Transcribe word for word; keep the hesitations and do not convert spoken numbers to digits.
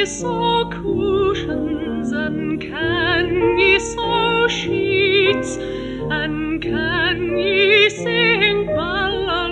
sew cushions, and can ye sew sheets, and can ye sing ballads